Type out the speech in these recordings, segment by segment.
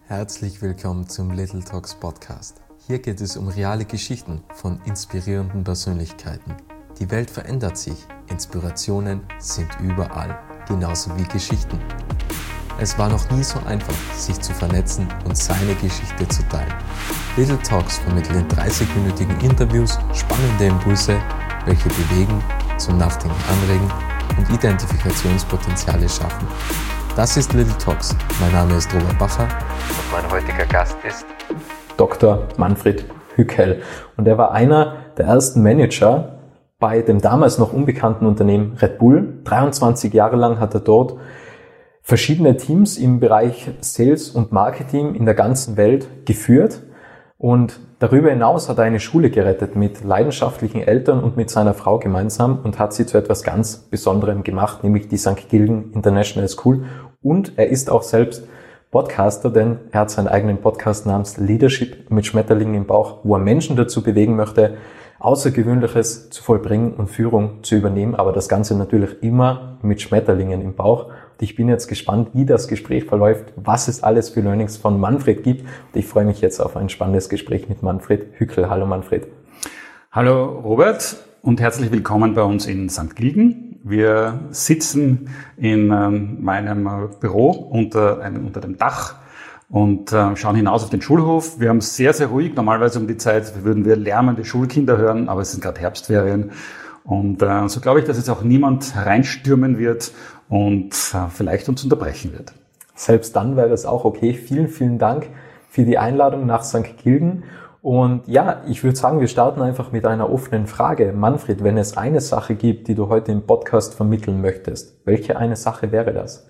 Herzlich willkommen zum Little Talks Podcast. Hier geht es um reale Geschichten von inspirierenden Persönlichkeiten. Die Welt verändert sich, Inspirationen sind überall, genauso wie Geschichten. Es war noch nie so einfach, sich zu vernetzen und seine Geschichte zu teilen. Little Talks vermitteln in 30-minütigen Interviews spannende Impulse, welche bewegen, zum Nachdenken anregen und Identifikationspotenziale schaffen. Das ist Little Talks. Mein Name ist Robert Bacher und mein heutiger Gast ist Dr. Manfred Hückel. Und er war einer der ersten Manager bei dem damals noch unbekannten Unternehmen Red Bull. 23 Jahre lang hat er dort verschiedene Teams im Bereich Sales und Marketing in der ganzen Welt geführt. Und darüber hinaus hat er eine Schule gerettet mit leidenschaftlichen Eltern und mit seiner Frau gemeinsam und hat sie zu etwas ganz Besonderem gemacht, nämlich die St. Gilgen International School. Und er ist auch selbst Podcaster, denn er hat seinen eigenen Podcast namens Leadership mit Schmetterlingen im Bauch, wo er Menschen dazu bewegen möchte, Außergewöhnliches zu vollbringen und Führung zu übernehmen, aber das Ganze natürlich immer mit Schmetterlingen im Bauch. Und ich bin jetzt gespannt, wie das Gespräch verläuft, was es alles für Learnings von Manfred gibt. Und ich freue mich jetzt auf ein spannendes Gespräch mit Manfred Hückel. Hallo Manfred. Hallo Robert und herzlich willkommen bei uns in St. Gilgen. Wir sitzen in meinem Büro unter dem Dach und schauen hinaus auf den Schulhof. Wir haben es sehr, sehr ruhig. Normalerweise um die Zeit würden wir lärmende Schulkinder hören, aber es sind gerade Herbstferien. Und so glaube ich, dass jetzt auch niemand hereinstürmen wird und vielleicht uns unterbrechen wird. Selbst dann wäre es auch okay. Vielen, vielen Dank für die Einladung nach St. Gilgen. Und ja, ich würde sagen, wir starten einfach mit einer offenen Frage. Manfred, wenn es eine Sache gibt, die du heute im Podcast vermitteln möchtest, welche eine Sache wäre das?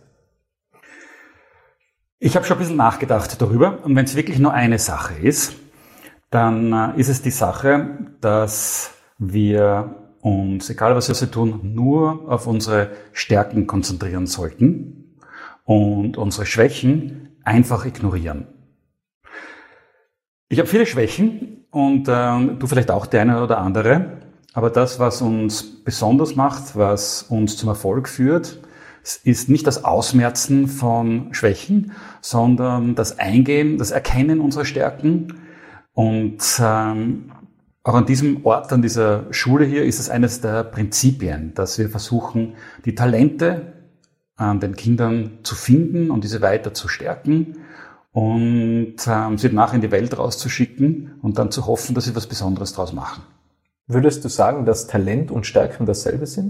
Ich habe schon ein bisschen nachgedacht darüber. Und wenn es wirklich nur eine Sache ist, dann ist es die Sache, dass wir uns, egal was wir tun, nur auf unsere Stärken konzentrieren sollten und unsere Schwächen einfach ignorieren. Ich habe viele Schwächen und du vielleicht auch die eine oder andere, aber das, was uns besonders macht, was uns zum Erfolg führt, ist nicht das Ausmerzen von Schwächen, sondern das Eingehen, das Erkennen unserer Stärken. Und auch an diesem Ort, an dieser Schule hier, ist es eines der Prinzipien, dass wir versuchen, die Talente an den Kindern zu finden und diese weiter zu stärken und sie nachher in die Welt rauszuschicken und dann zu hoffen, dass sie was Besonderes draus machen. Würdest du sagen, dass Talent und Stärken dasselbe sind?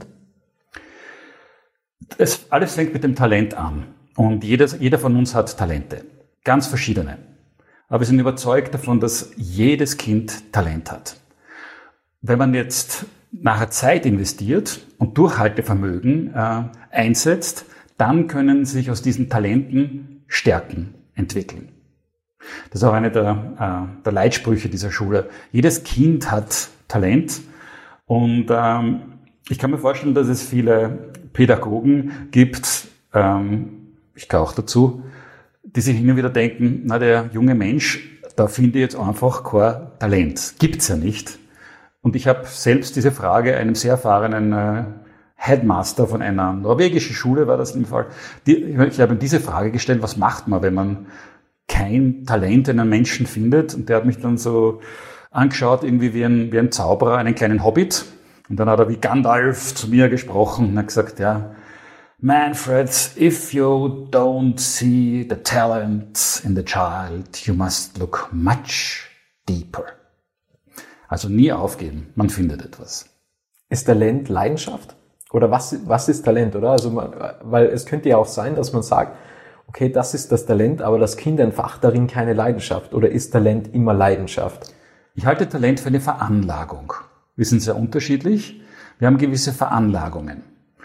Alles fängt mit dem Talent an. Und jeder von uns hat Talente. Ganz verschiedene. Aber wir sind überzeugt davon, dass jedes Kind Talent hat. Wenn man jetzt nachher Zeit investiert und Durchhaltevermögen einsetzt, dann können sich aus diesen Talenten Stärken entwickeln. Das ist auch eine der Leitsprüche dieser Schule. Jedes Kind hat Talent und ich kann mir vorstellen, dass es viele Pädagogen gibt, ich gehöre auch dazu, die sich immer wieder denken, na, der junge Mensch, da finde ich jetzt einfach kein Talent. Gibt's ja nicht. Und ich habe selbst diese Frage einem sehr erfahrenen Headmaster von einer norwegischen Schule, war das im Fall. Ich habe ihm diese Frage gestellt, was macht man, wenn man kein Talent in einem Menschen findet? Und der hat mich dann so angeschaut, irgendwie wie ein Zauberer, einen kleinen Hobbit. Und dann hat er wie Gandalf zu mir gesprochen und hat gesagt, ja, Manfred, if you don't see the talent in the child, you must look much deeper. Also nie aufgeben, man findet etwas. Ist Talent Leidenschaft? Oder was ist Talent, oder? Also weil es könnte ja auch sein, dass man sagt, okay, das ist das Talent, aber das Kind entfacht darin keine Leidenschaft. Oder ist Talent immer Leidenschaft? Ich halte Talent für eine Veranlagung. Wir sind sehr unterschiedlich. Wir haben gewisse Veranlagungen.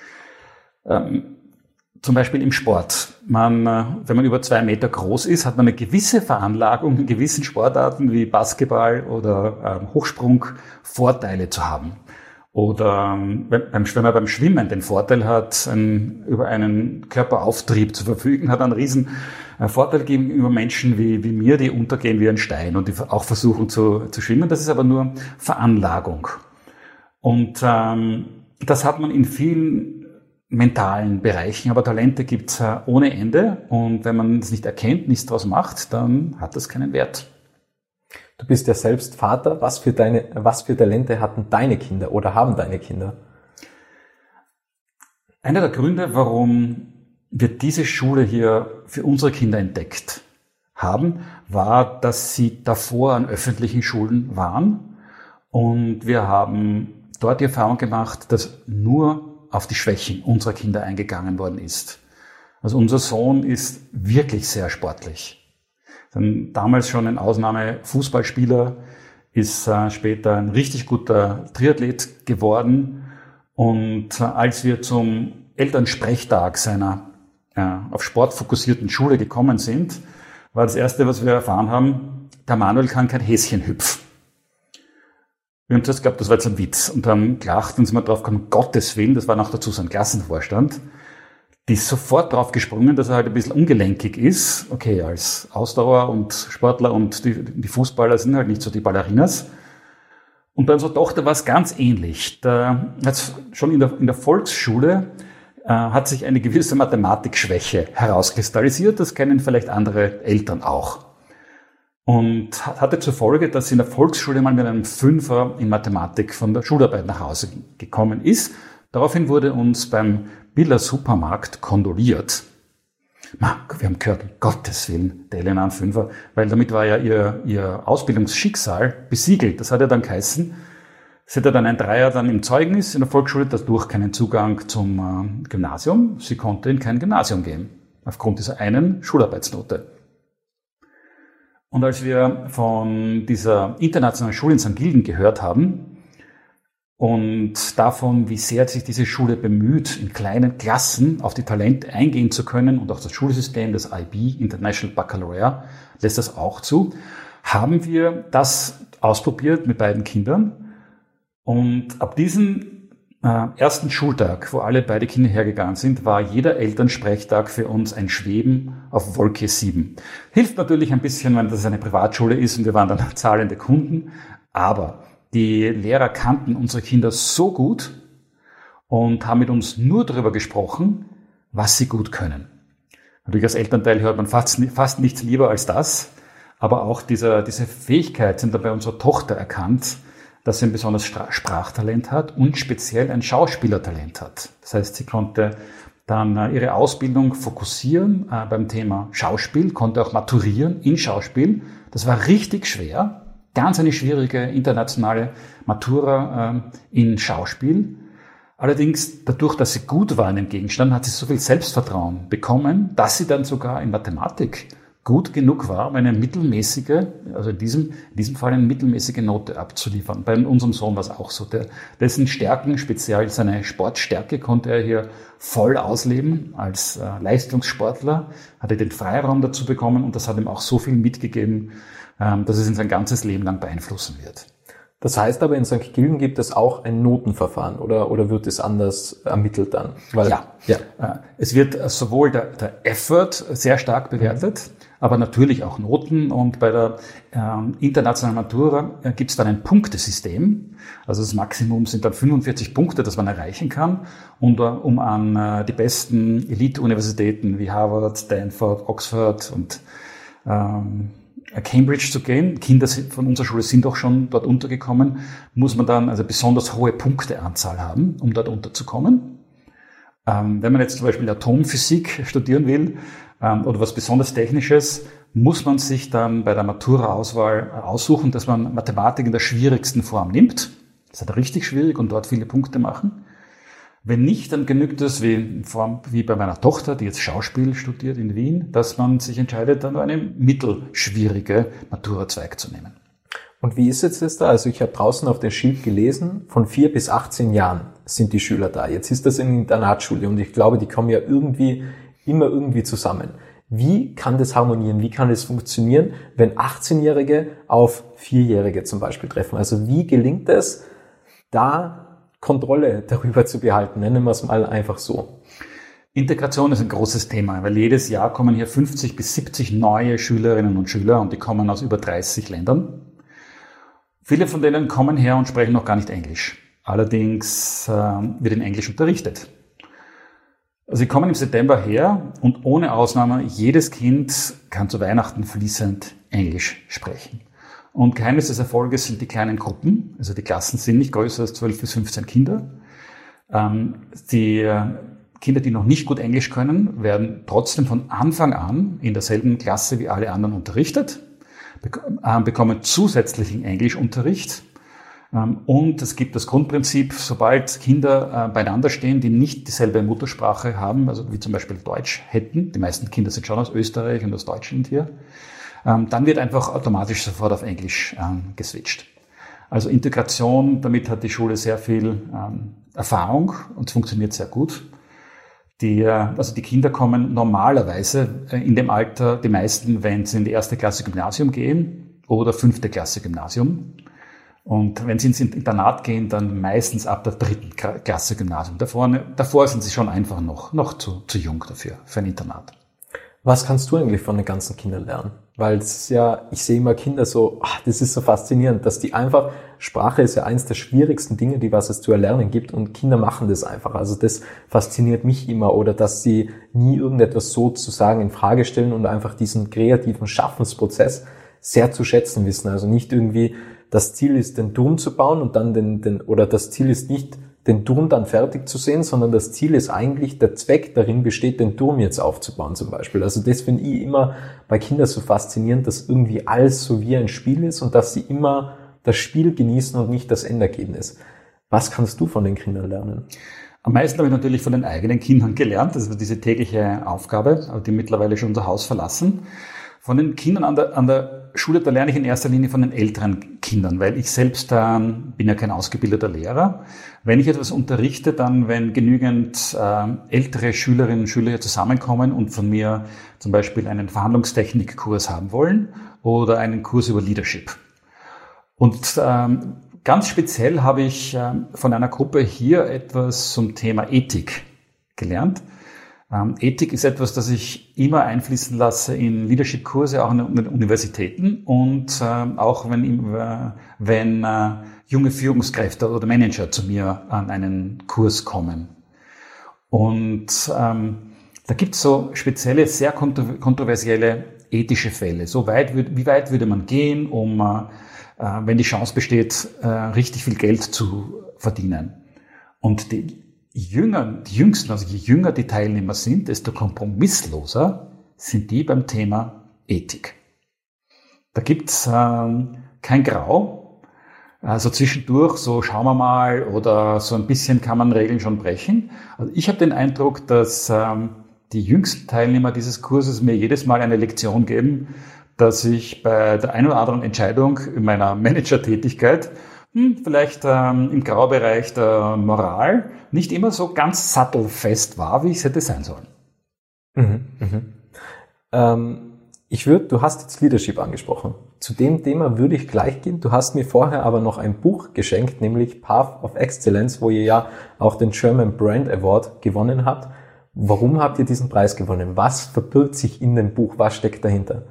Zum Beispiel im Sport. Wenn man über 2 Meter groß ist, hat man eine gewisse Veranlagung in gewissen Sportarten wie Basketball oder Hochsprung Vorteile zu haben. Oder wenn man beim Schwimmen den Vorteil hat, über einen Körperauftrieb zu verfügen, hat einen riesen Vorteil gegenüber Menschen wie mir, die untergehen wie ein Stein und die auch versuchen zu schwimmen. Das ist aber nur Veranlagung. Und das hat man in vielen mentalen Bereichen, aber Talente gibt's ohne Ende und wenn man es nicht erkennt, nichts draus macht, dann hat das keinen Wert. Du bist ja selbst Vater. Was für Talente hatten deine Kinder oder haben deine Kinder? Einer der Gründe, warum wir diese Schule hier für unsere Kinder entdeckt haben, war, dass sie davor an öffentlichen Schulen waren und wir haben dort die Erfahrung gemacht, dass nur auf die Schwächen unserer Kinder eingegangen worden ist. Also unser Sohn ist wirklich sehr sportlich. Damals schon ein Ausnahme-Fußballspieler, ist später ein richtig guter Triathlet geworden. Und als wir zum Elternsprechtag seiner auf Sport fokussierten Schule gekommen sind, war das Erste, was wir erfahren haben, der Manuel kann kein Häschen hüpfen. Wir haben zuerst geglaubt, das war jetzt ein Witz und haben gelacht und sind wir drauf gekommen, Gottes Willen, das war noch dazu so ein Klassenvorstand, die ist sofort drauf gesprungen, dass er halt ein bisschen ungelenkig ist. Okay, als Ausdauer und Sportler und die Fußballer sind halt nicht so die Ballerinas. Und bei unserer Tochter war es ganz ähnlich. Da hat's schon in der Volksschule hat sich eine gewisse Mathematikschwäche herauskristallisiert. Das kennen vielleicht andere Eltern auch. Und hatte zur Folge, dass sie in der Volksschule mal mit einem Fünfer in Mathematik von der Schularbeit nach Hause gekommen ist. Daraufhin wurde uns beim Biller Supermarkt kondoliert. Wir haben gehört, um Gottes Willen, der Elena ein Fünfer, weil damit war ja ihr Ausbildungsschicksal besiegelt. Das hat ja dann geheißen, sie hatte dann ein Dreier dann im Zeugnis in der Volksschule, dadurch keinen Zugang zum Gymnasium. Sie konnte in kein Gymnasium gehen, aufgrund dieser einen Schularbeitsnote. Und als wir von dieser internationalen Schule in St. Gilgen gehört haben und davon, wie sehr sich diese Schule bemüht, in kleinen Klassen auf die Talente eingehen zu können und auch das Schulsystem, das IB, International Baccalaureate, lässt das auch zu, haben wir das ausprobiert mit beiden Kindern. Und ab diesem ersten Schultag, wo beide Kinder hergegangen sind, war jeder Elternsprechtag für uns ein Schweben auf Wolke 7. Hilft natürlich ein bisschen, wenn das eine Privatschule ist und wir waren dann zahlende Kunden, aber die Lehrer kannten unsere Kinder so gut und haben mit uns nur darüber gesprochen, was sie gut können. Natürlich als Elternteil hört man fast nichts lieber als das, aber auch diese Fähigkeit sind dann bei unserer Tochter erkannt, dass sie ein besonderes Sprachtalent hat und speziell ein Schauspielertalent hat. Das heißt, sie konnte dann ihre Ausbildung fokussieren beim Thema Schauspiel, konnte auch maturieren in Schauspiel. Das war richtig schwer, ganz eine schwierige internationale Matura in Schauspiel. Allerdings, dadurch, dass sie gut war in dem Gegenstand, hat sie so viel Selbstvertrauen bekommen, dass sie dann sogar in Mathematik gut genug war, um eine mittelmäßige, also in diesem Fall eine mittelmäßige Note abzuliefern. Bei unserem Sohn war es auch so. Dessen Stärken, speziell seine Sportstärke, konnte er hier voll ausleben als Leistungssportler, hatte den Freiraum dazu bekommen und das hat ihm auch so viel mitgegeben, dass es ihn sein ganzes Leben lang beeinflussen wird. Das heißt aber, in St. Gilgen gibt es auch ein Notenverfahren oder wird es anders ermittelt dann? Es wird sowohl der Effort sehr stark bewertet, aber natürlich auch Noten und bei der internationalen Matura gibt es dann ein Punktesystem. Also das Maximum sind dann 45 Punkte, das man erreichen kann. Und um an die besten Elite-Universitäten wie Harvard, Stanford, Oxford und Cambridge zu gehen, Kinder von unserer Schule sind auch schon dort untergekommen, muss man dann also besonders hohe Punkteanzahl haben, um dort unterzukommen. Wenn man jetzt zum Beispiel Atomphysik studieren will oder was besonders Technisches, muss man sich dann bei der Matura-Auswahl aussuchen, dass man Mathematik in der schwierigsten Form nimmt. Das ist halt richtig schwierig und dort viele Punkte machen. Wenn nicht, dann genügt es, wie bei meiner Tochter, die jetzt Schauspiel studiert in Wien, dass man sich entscheidet, dann eine mittelschwierige Matura-Zweig zu nehmen. Und wie ist jetzt das da? Also ich habe draußen auf dem Schild gelesen, von 4 bis 18 Jahren sind die Schüler da. Jetzt ist das eine Internatsschule und ich glaube, die kommen ja immer irgendwie zusammen. Wie kann das harmonieren? Wie kann das funktionieren, wenn 18-Jährige auf 4-Jährige zum Beispiel treffen? Also wie gelingt es, da Kontrolle darüber zu behalten? Nennen wir es mal einfach so. Integration ist ein großes Thema, weil jedes Jahr kommen hier 50 bis 70 neue Schülerinnen und Schüler und die kommen aus über 30 Ländern. Viele von denen kommen her und sprechen noch gar nicht Englisch. Allerdings wird in Englisch unterrichtet. Sie kommen im September her und ohne Ausnahme, jedes Kind kann zu Weihnachten fließend Englisch sprechen. Und Geheimnis des Erfolges sind die kleinen Gruppen, also die Klassen sind nicht größer als 12 bis 15 Kinder. Die Kinder, die noch nicht gut Englisch können, werden trotzdem von Anfang an in derselben Klasse wie alle anderen unterrichtet, bekommen zusätzlichen Englischunterricht. Und es gibt das Grundprinzip, sobald Kinder beieinander stehen, die nicht dieselbe Muttersprache haben, also wie zum Beispiel Deutsch hätten, die meisten Kinder sind schon aus Österreich und aus Deutschland hier, dann wird einfach automatisch sofort auf Englisch geswitcht. Also Integration, damit hat die Schule sehr viel Erfahrung und es funktioniert sehr gut. Die Kinder kommen normalerweise in dem Alter, die meisten, wenn sie in die 1. Klasse Gymnasium gehen oder 5. Klasse Gymnasium. Und wenn sie ins Internat gehen, dann meistens ab der 3. Klasse Gymnasium. Davor sind sie schon einfach noch zu jung dafür, für ein Internat. Was kannst du eigentlich von den ganzen Kindern lernen? Weil es ist ja, ich sehe immer Kinder so, das ist so faszinierend, dass die einfach, Sprache ist ja eines der schwierigsten Dinge, was es zu erlernen gibt und Kinder machen das einfach. Also das fasziniert mich immer oder dass sie nie irgendetwas sozusagen in Frage stellen und einfach diesen kreativen Schaffensprozess sehr zu schätzen wissen. Also nicht irgendwie, das Ziel ist, den Turm zu bauen und dann oder das Ziel ist nicht, den Turm dann fertig zu sehen, sondern das Ziel ist eigentlich, der Zweck darin besteht, den Turm jetzt aufzubauen zum Beispiel. Also das finde ich immer bei Kindern so faszinierend, dass irgendwie alles so wie ein Spiel ist und dass sie immer das Spiel genießen und nicht das Endergebnis. Was kannst du von den Kindern lernen? Am meisten habe ich natürlich von den eigenen Kindern gelernt. Das ist diese tägliche Aufgabe, die mittlerweile schon unser Haus verlassen. Von den Kindern an der Schule, da lerne ich in erster Linie von den älteren Kindern, weil ich selbst bin ja kein ausgebildeter Lehrer. Wenn ich etwas unterrichte, dann wenn genügend ältere Schülerinnen und Schüler hier zusammenkommen und von mir zum Beispiel einen Verhandlungstechnikkurs haben wollen oder einen Kurs über Leadership. Und ganz speziell habe ich von einer Gruppe hier etwas zum Thema Ethik gelernt. Ethik ist etwas, das ich immer einfließen lasse in Leadership-Kurse, auch an den Universitäten und auch wenn junge Führungskräfte oder Manager zu mir an einen Kurs kommen. Und da gibt es so spezielle, sehr kontroversielle ethische Fälle. Wie weit würde man gehen, wenn die Chance besteht, richtig viel Geld zu verdienen? Und je jünger die Teilnehmer sind, desto kompromissloser sind die beim Thema Ethik. Da gibt's kein Grau. Also zwischendurch, so schauen wir mal, oder so ein bisschen kann man Regeln schon brechen. Also ich habe den Eindruck, dass die jüngsten Teilnehmer dieses Kurses mir jedes Mal eine Lektion geben, dass ich bei der einen oder anderen Entscheidung in meiner Managertätigkeit vielleicht im Graubereich der Moral nicht immer so ganz sattelfest war, wie es hätte sein sollen. Du hast jetzt Leadership angesprochen. Zu dem Thema würde ich gleich gehen. Du hast mir vorher aber noch ein Buch geschenkt, nämlich Path of Excellence, wo ihr ja auch den German Brand Award gewonnen habt. Warum habt ihr diesen Preis gewonnen? Was verbirgt sich in dem Buch? Was steckt dahinter?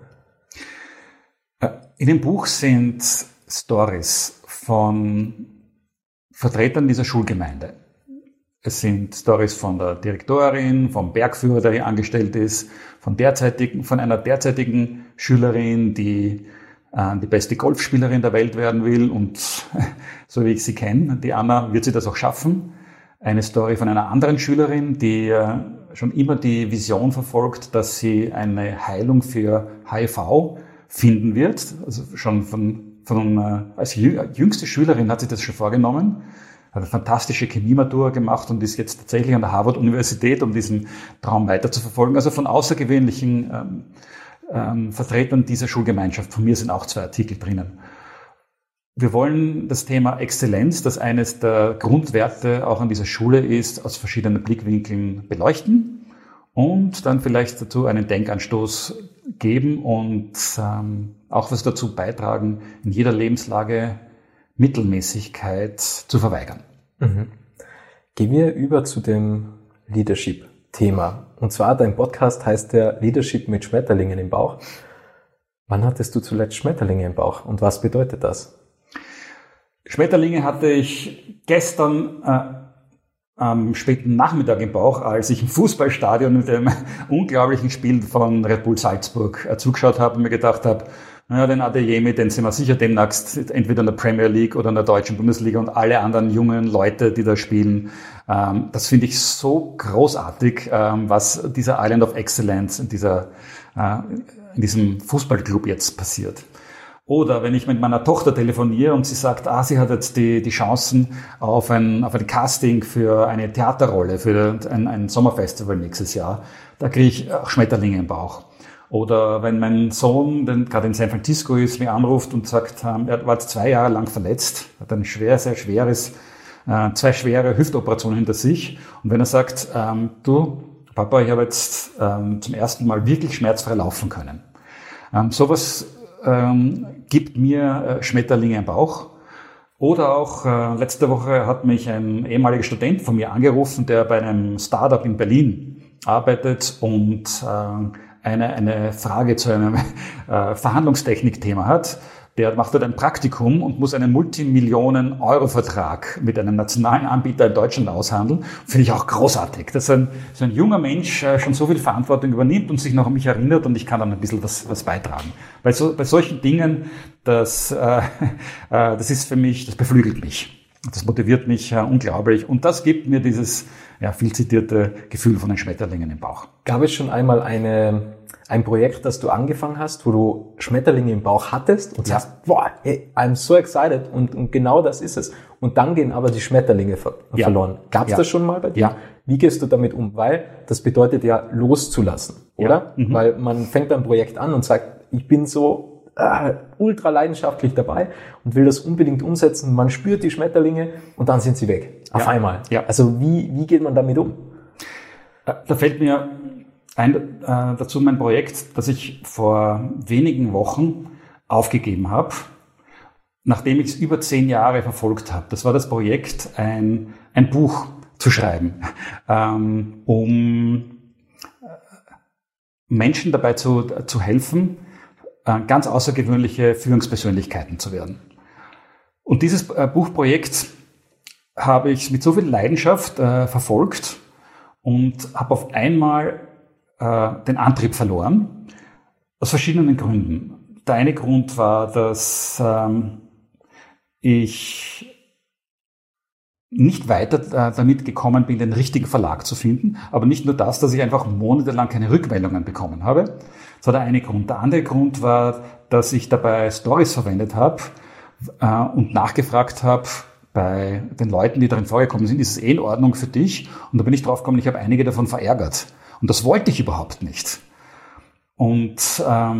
In dem Buch sind Stories von Vertretern dieser Schulgemeinde. Es sind Stories von der Direktorin, vom Bergführer, der hier angestellt ist, von einer derzeitigen Schülerin, die die beste Golfspielerin der Welt werden will und so wie ich sie kenne, die Anna, wird sie das auch schaffen. Eine Story von einer anderen Schülerin, die schon immer die Vision verfolgt, dass sie eine Heilung für HIV finden wird. Also schon als jüngste Schülerin hat sie das schon vorgenommen, hat eine fantastische Chemiematur gemacht und ist jetzt tatsächlich an der Harvard-Universität, um diesen Traum weiter zu verfolgen. Also von außergewöhnlichen Vertretern dieser Schulgemeinschaft. Von mir sind auch 2 Artikel drinnen. Wir wollen das Thema Exzellenz, das eines der Grundwerte auch an dieser Schule ist, aus verschiedenen Blickwinkeln beleuchten und dann vielleicht dazu einen Denkanstoß geben und auch was dazu beitragen, in jeder Lebenslage Mittelmäßigkeit zu verweigern. Gehen wir über zu dem Leadership-Thema. Und zwar, dein Podcast heißt ja Leadership mit Schmetterlingen im Bauch. Wann hattest du zuletzt Schmetterlinge im Bauch und was bedeutet das? Schmetterlinge hatte ich gestern am späten Nachmittag im Bauch, als ich im Fußballstadion mit dem unglaublichen Spiel von Red Bull Salzburg zugeschaut habe und mir gedacht habe, naja, den Adeyemi, den sehen wir sicher demnächst entweder in der Premier League oder in der deutschen Bundesliga und alle anderen jungen Leute, die da spielen. Das finde ich so großartig, was dieser Island of Excellence in diesem Fußballclub jetzt passiert. Oder wenn ich mit meiner Tochter telefoniere und sie sagt, sie hat jetzt die Chancen auf ein Casting für eine Theaterrolle, für ein Sommerfestival nächstes Jahr, da kriege ich auch Schmetterlinge im Bauch. Oder wenn mein Sohn, der gerade in San Francisco ist, mich anruft und sagt, er war jetzt 2 Jahre lang verletzt, hat ein sehr schweres, 2 schwere Hüftoperationen hinter sich. Und wenn er sagt, du, Papa, ich habe jetzt zum ersten Mal wirklich schmerzfrei laufen können. Sowas gibt mir Schmetterlinge im Bauch. Oder auch letzte Woche hat mich ein ehemaliger Student von mir angerufen, der bei einem Startup in Berlin arbeitet und eine Frage zu einem Verhandlungstechnik-Thema hat. Der macht dort ein Praktikum und muss einen Multimillionen-Euro-Vertrag mit einem nationalen Anbieter in Deutschland aushandeln. Finde ich auch großartig, dass ein junger Mensch schon so viel Verantwortung übernimmt und sich noch an mich erinnert und ich kann dann ein bisschen was beitragen. Bei solchen Dingen, das ist für mich, das beflügelt mich. Das motiviert mich unglaublich und das gibt mir dieses viel zitierte Gefühl von den Schmetterlingen im Bauch. Gab es schon einmal ein Projekt, das du angefangen hast, wo du Schmetterlinge im Bauch hattest und sagst, boah, hey, I'm so excited und genau das ist es. Und dann gehen aber die Schmetterlinge verloren. Gab es das schon mal bei dir? Ja. Wie gehst du damit um? Weil das bedeutet ja loszulassen, oder? Ja. Weil man fängt ein Projekt an und sagt, ich bin so ultra leidenschaftlich dabei und will das unbedingt umsetzen. Man spürt die Schmetterlinge und dann sind sie weg. Auf einmal. Ja. Also wie geht man damit um? Da fällt mir dazu mein Projekt, das ich vor wenigen Wochen aufgegeben habe, nachdem ich es über 10 Jahre verfolgt habe. Das war das Projekt, ein Buch zu schreiben, um Menschen dabei zu helfen, ganz außergewöhnliche Führungspersönlichkeiten zu werden. Und dieses Buchprojekt habe ich mit so viel Leidenschaft verfolgt und habe auf einmal den Antrieb verloren, aus verschiedenen Gründen. Der eine Grund war, dass ich nicht weiter damit gekommen bin, den richtigen Verlag zu finden, aber nicht nur das, dass ich einfach monatelang keine Rückmeldungen bekommen habe. Das war der eine Grund. Der andere Grund war, dass ich dabei Stories verwendet habe und nachgefragt habe bei den Leuten, die darin vorgekommen sind, ist es in Ordnung für dich? Und da bin ich drauf gekommen, ich habe einige davon verärgert. Und das wollte ich überhaupt nicht. Und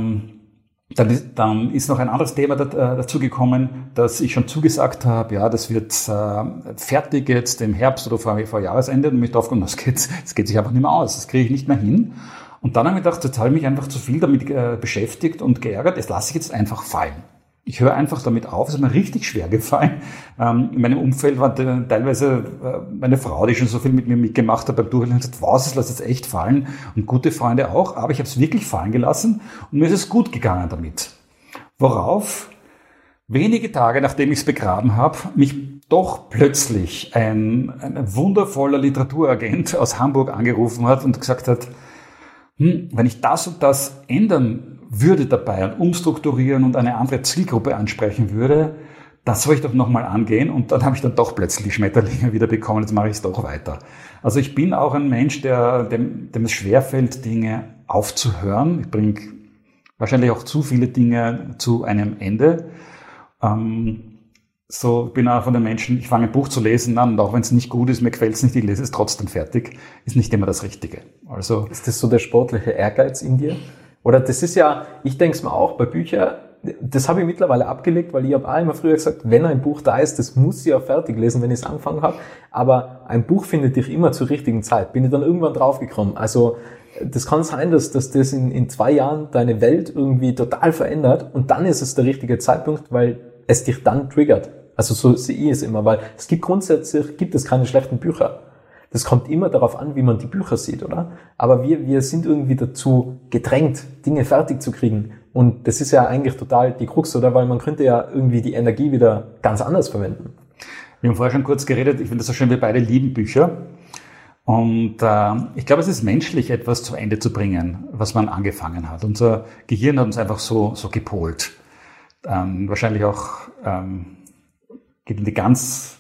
dann ist noch ein anderes Thema dazu gekommen, dass ich schon zugesagt habe, ja, das wird fertig jetzt im Herbst oder vor Jahresende. Und mich drauf gekommen, das geht sich einfach nicht mehr aus. Das kriege ich nicht mehr hin. Und dann habe ich gedacht, jetzt habe ich mich einfach zu viel damit beschäftigt und geärgert. Das lasse ich jetzt einfach fallen. Ich höre einfach damit auf. Es ist mir richtig schwer gefallen. In meinem Umfeld war teilweise meine Frau, die schon so viel mit mir mitgemacht hat beim Durchlesen, hat gesagt, was, das lass jetzt echt fallen. Und gute Freunde auch. Aber ich habe es wirklich fallen gelassen und mir ist es gut gegangen damit. Worauf wenige Tage, nachdem ich es begraben habe, mich doch plötzlich ein wundervoller Literaturagent aus Hamburg angerufen hat und gesagt hat, wenn ich das und das ändern würde dabei und umstrukturieren und eine andere Zielgruppe ansprechen würde, das soll ich doch nochmal angehen. Und dann habe ich dann doch plötzlich die Schmetterlinge wieder bekommen, jetzt mache ich es doch weiter. Also ich bin auch ein Mensch, dem es schwerfällt, Dinge aufzuhören. Ich bringe wahrscheinlich auch zu viele Dinge zu einem Ende. So bin auch von den Menschen, ich fange ein Buch zu lesen an und auch wenn es nicht gut ist, mir gefällt es nicht, ich lese es trotzdem fertig, ist nicht immer das Richtige. Also ist das so der sportliche Ehrgeiz in dir? Oder das ist ja, ich denke es mir auch, bei Büchern, das habe ich mittlerweile abgelegt, weil ich habe auch immer früher gesagt, wenn ein Buch da ist, das muss ich auch fertig lesen, wenn ich es angefangen habe. Aber ein Buch findet dich immer zur richtigen Zeit. Bin ich dann irgendwann draufgekommen. Also das kann sein, dass das in 2 Jahren deine Welt irgendwie total verändert und dann ist es der richtige Zeitpunkt, weil es dich dann triggert. Also so sehe ich es immer, weil es gibt keine schlechten Bücher. Das kommt immer darauf an, wie man die Bücher sieht, oder? Aber wir sind irgendwie dazu gedrängt, Dinge fertig zu kriegen. Und das ist ja eigentlich total die Krux, oder? Weil man könnte ja irgendwie die Energie wieder ganz anders verwenden. Wir haben vorher schon kurz geredet, ich finde das so schön, wir beide lieben Bücher. Und ich glaube, es ist menschlich, etwas zu Ende zu bringen, was man angefangen hat. Unser Gehirn hat uns einfach so gepolt. Wahrscheinlich auch geht in die ganz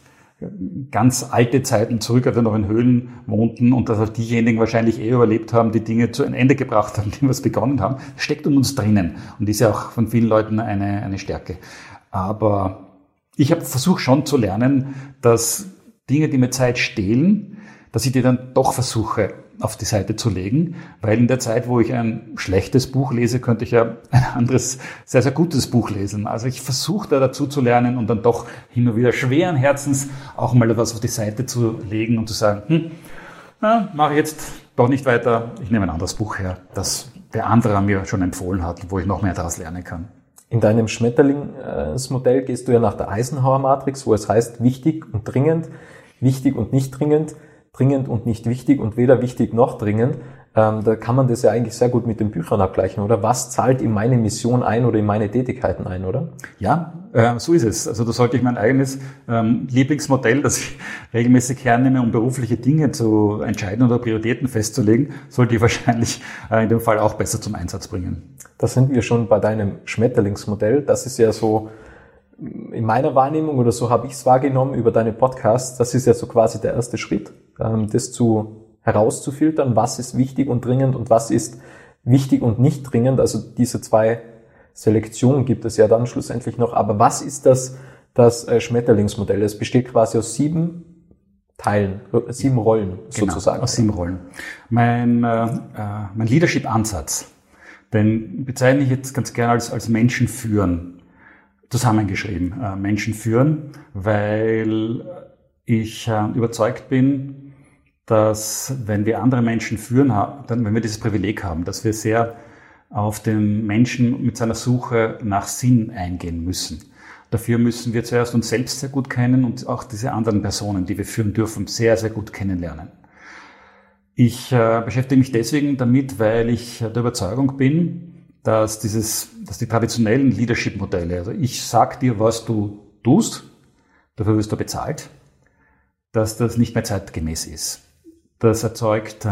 alte Zeiten zurück, als wir noch in Höhlen wohnten und dass auch diejenigen wahrscheinlich überlebt haben, die Dinge zu einem Ende gebracht haben, die was begonnen haben, steckt in uns drinnen und ist ja auch von vielen Leuten eine Stärke. Aber ich habe versucht schon zu lernen, dass Dinge, die mir Zeit stehlen, dass ich die dann doch versuche auf die Seite zu legen, weil in der Zeit, wo ich ein schlechtes Buch lese, könnte ich ja ein anderes, sehr, sehr gutes Buch lesen. Also ich versuche da dazu zu lernen und dann doch hin und wieder schweren Herzens auch mal etwas auf die Seite zu legen und zu sagen, mache ich jetzt doch nicht weiter, ich nehme ein anderes Buch her, das der andere mir schon empfohlen hat, wo ich noch mehr daraus lernen kann. In deinem Schmetterlingsmodell gehst du ja nach der Eisenhower-Matrix, wo es heißt, wichtig und dringend, wichtig und nicht dringend, dringend und nicht wichtig und weder wichtig noch dringend. Da kann man das ja eigentlich sehr gut mit den Büchern abgleichen, oder? Was zahlt in meine Mission ein oder in meine Tätigkeiten ein, oder? Ja, so ist es. Also da sollte ich mein eigenes Lieblingsmodell, das ich regelmäßig hernehme, um berufliche Dinge zu entscheiden oder Prioritäten festzulegen, sollte ich wahrscheinlich in dem Fall auch besser zum Einsatz bringen. Da sind wir schon bei deinem Schmetterlingsmodell. Das ist ja so in meiner Wahrnehmung, oder so habe ich es wahrgenommen über deine Podcasts, das ist ja so quasi der erste Schritt, das herauszufiltern, was ist wichtig und dringend und was ist wichtig und nicht dringend. Also diese zwei Selektionen gibt es ja dann schlussendlich noch. Aber was ist das Schmetterlingsmodell? Es besteht quasi aus 7 Teilen, 7 Rollen sozusagen. Genau, aus 7 Rollen. Mein Leadership-Ansatz, den bezeichne ich jetzt ganz gerne als Menschen führen, zusammengeschrieben. Menschen führen, weil ich überzeugt bin, dass wenn wir andere Menschen führen, wenn wir dieses Privileg haben, dass wir sehr auf den Menschen mit seiner Suche nach Sinn eingehen müssen. Dafür müssen wir zuerst uns selbst sehr gut kennen und auch diese anderen Personen, die wir führen dürfen, sehr, sehr gut kennenlernen. Ich beschäftige mich deswegen damit, weil ich der Überzeugung bin, dass die traditionellen Leadership-Modelle, also ich sag dir, was du tust, dafür wirst du bezahlt, dass das nicht mehr zeitgemäß ist. Das erzeugt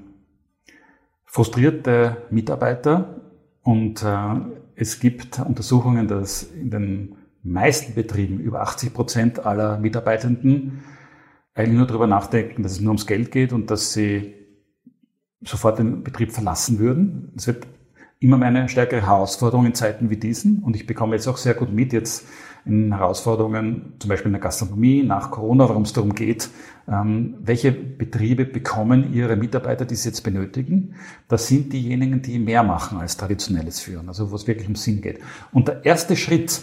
frustrierte Mitarbeiter und es gibt Untersuchungen, dass in den meisten Betrieben über 80% aller Mitarbeitenden eigentlich nur darüber nachdenken, dass es nur ums Geld geht und dass sie sofort den Betrieb verlassen würden. Es wird immer mehr eine stärkere Herausforderung in Zeiten wie diesen und ich bekomme jetzt auch sehr gut mit jetzt in Herausforderungen, zum Beispiel in der Gastronomie, nach Corona, warum es darum geht, welche Betriebe bekommen ihre Mitarbeiter, die sie jetzt benötigen. Das sind diejenigen, die mehr machen als traditionelles Führen, also wo es wirklich um Sinn geht. Und der erste Schritt,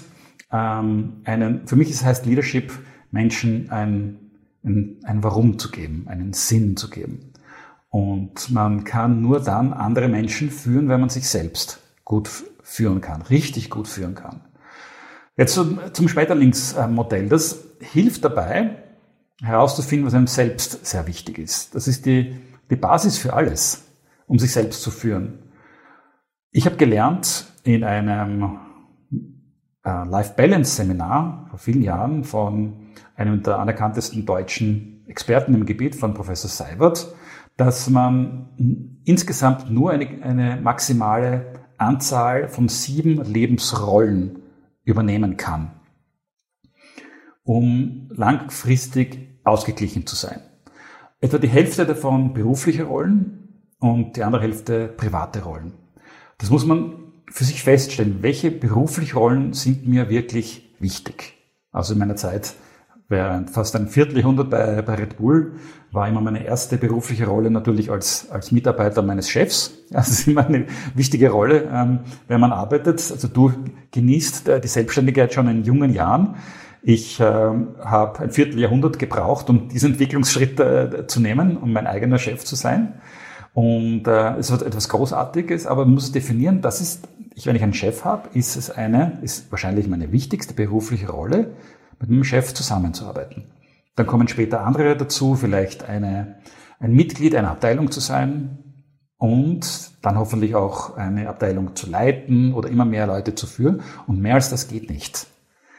für mich heißt Leadership, Menschen ein Warum zu geben, einen Sinn zu geben. Und man kann nur dann andere Menschen führen, wenn man sich selbst gut führen kann, richtig gut führen kann. Jetzt zum Schmetterlingsmodell. Das hilft dabei, herauszufinden, was einem selbst sehr wichtig ist. Das ist die Basis für alles, um sich selbst zu führen. Ich habe gelernt in einem Life-Balance-Seminar vor vielen Jahren von einem der anerkanntesten deutschen Experten im Gebiet, von Professor Seiwert, dass man insgesamt nur eine maximale Anzahl von 7 Lebensrollen übernehmen kann, um langfristig ausgeglichen zu sein. Etwa die Hälfte davon berufliche Rollen und die andere Hälfte private Rollen. Das muss man für sich feststellen, welche beruflichen Rollen sind mir wirklich wichtig. Also in meiner Zeit während fast ein Vierteljahrhundert bei Red Bull war immer meine erste berufliche Rolle natürlich als Mitarbeiter meines Chefs. Das ist immer eine wichtige Rolle, wenn man arbeitet. Also du genießt die Selbstständigkeit schon in jungen Jahren. Ich habe ein Vierteljahrhundert gebraucht, um diesen Entwicklungsschritt zu nehmen, um mein eigener Chef zu sein. Und es wird etwas Großartiges, aber man muss definieren, wenn ich einen Chef habe, ist wahrscheinlich meine wichtigste berufliche Rolle, mit meinem Chef zusammenzuarbeiten. Dann kommen später andere dazu, vielleicht ein Mitglied einer Abteilung zu sein und dann hoffentlich auch eine Abteilung zu leiten oder immer mehr Leute zu führen. Und mehr als das geht nicht.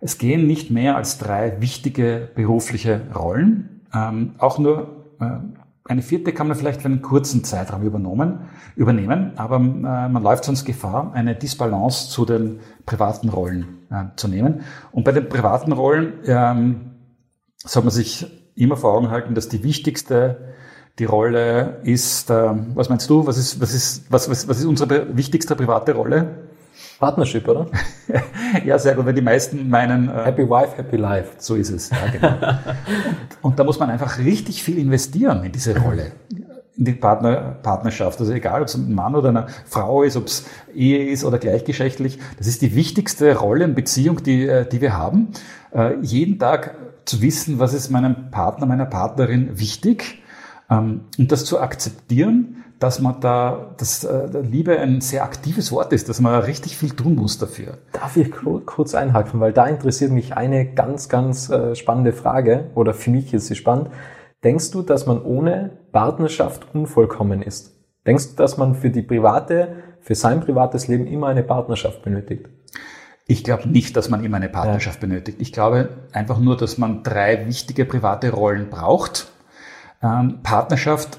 Es gehen nicht mehr als 3 wichtige berufliche Rollen. Auch nur eine 4. kann man vielleicht für einen kurzen Zeitraum übernehmen, aber man läuft sonst Gefahr, eine Disbalance zu den privaten Rollen zu nehmen. Und bei den privaten Rollen soll man sich immer vor Augen halten, dass die Rolle ist, was meinst du, was ist unsere wichtigste private Rolle? Partnership, oder? Ja, sehr gut, weil die meisten meinen... Happy Wife, Happy Life. So ist es, ja, genau. und da muss man einfach richtig viel investieren in diese Rolle, in die Partnerschaft. Also egal, ob es ein Mann oder eine Frau ist, ob es Ehe ist oder gleichgeschlechtlich. Das ist die wichtigste Rolle in Beziehung, die wir haben. Jeden Tag zu wissen, was ist meinem Partner, meiner Partnerin wichtig, und das zu akzeptieren, dass Liebe ein sehr aktives Wort ist, dass man richtig viel tun muss dafür. Darf ich kurz einhaken, weil da interessiert mich eine ganz, ganz spannende Frage, oder für mich ist sie spannend. Denkst du, dass man ohne Partnerschaft unvollkommen ist? Denkst du, dass man für sein privates Leben immer eine Partnerschaft benötigt? Ich glaube nicht, dass man immer eine Partnerschaft benötigt. Ich glaube einfach nur, dass man 3 wichtige private Rollen braucht. Partnerschaft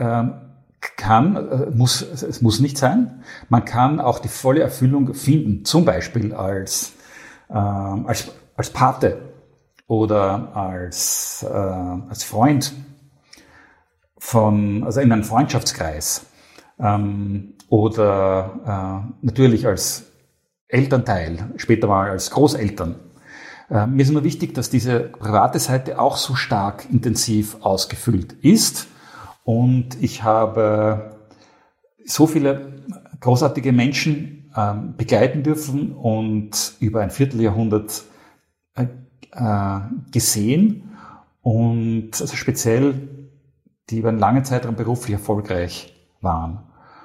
es muss nicht sein. Man kann auch die volle Erfüllung finden, zum Beispiel als Pate oder als Freund also in einem Freundschaftskreis, oder natürlich als Elternteil, später mal als Großeltern. Mir ist nur wichtig, dass diese private Seite auch so stark intensiv ausgefüllt ist. Und ich habe so viele großartige Menschen begleiten dürfen und über ein Vierteljahrhundert gesehen, und also speziell die über einen langen Zeitraum beruflich erfolgreich waren.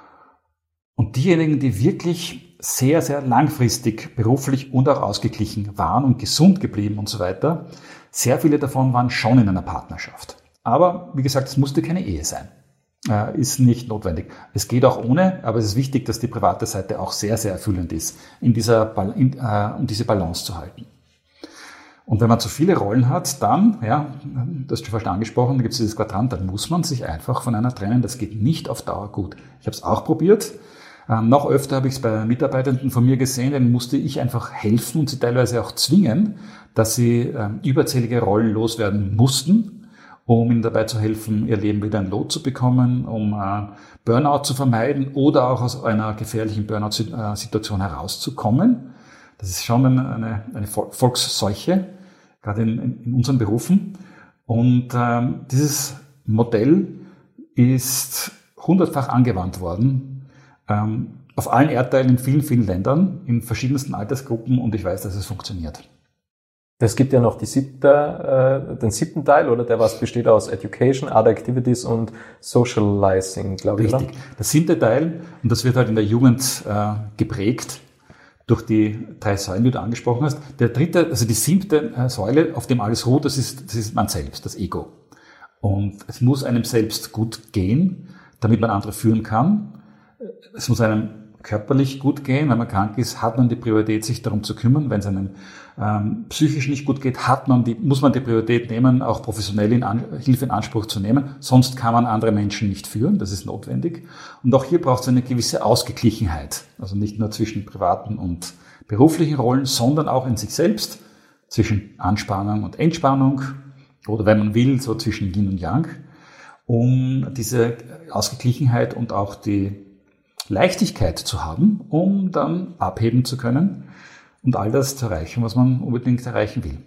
Und diejenigen, die wirklich sehr, sehr langfristig beruflich und auch ausgeglichen waren und gesund geblieben und so weiter, sehr viele davon waren schon in einer Partnerschaft. Aber wie gesagt, es musste keine Ehe sein. Ist nicht notwendig. Es geht auch ohne, aber es ist wichtig, dass die private Seite auch sehr, sehr erfüllend ist, um diese Balance zu halten. Und wenn man zu viele Rollen hat, dann, ja, das hast du fast angesprochen, da gibt es dieses Quadrant, dann muss man sich einfach von einer trennen. Das geht nicht auf Dauer gut. Ich habe es auch probiert. Noch öfter habe ich es bei Mitarbeitenden von mir gesehen, denen musste ich einfach helfen und sie teilweise auch zwingen, dass sie überzählige Rollen loswerden mussten, um ihnen dabei zu helfen, ihr Leben wieder in Lot zu bekommen, um Burnout zu vermeiden oder auch aus einer gefährlichen Burnout-Situation herauszukommen. Das ist schon eine Volksseuche, gerade in unseren Berufen. Und dieses Modell ist 100-fach angewandt worden, auf allen Erdteilen in vielen, vielen Ländern, in verschiedensten Altersgruppen, und ich weiß, dass es funktioniert. Es gibt ja noch den 7. Teil, oder? Der besteht aus Education, Other Activities und Socializing, glaube ich. Richtig. Der 7. Teil, und das wird halt in der Jugend geprägt durch die 3 Säulen, die du angesprochen hast. Der 3., also die 7. Säule, auf dem alles ruht, das ist man selbst, das Ego. Und es muss einem selbst gut gehen, damit man andere führen kann. Es muss einem körperlich gut gehen. Wenn man krank ist, hat man die Priorität, sich darum zu kümmern. Wenn es einem psychisch nicht gut geht, muss man die Priorität nehmen, auch professionell Hilfe in Anspruch zu nehmen. Sonst kann man andere Menschen nicht führen. Das ist notwendig. Und auch hier braucht es eine gewisse Ausgeglichenheit. Also nicht nur zwischen privaten und beruflichen Rollen, sondern auch in sich selbst, zwischen Anspannung und Entspannung, oder wenn man will, so zwischen Yin und Yang, um diese Ausgeglichenheit und auch die Leichtigkeit zu haben, um dann abheben zu können und all das zu erreichen, was man unbedingt erreichen will.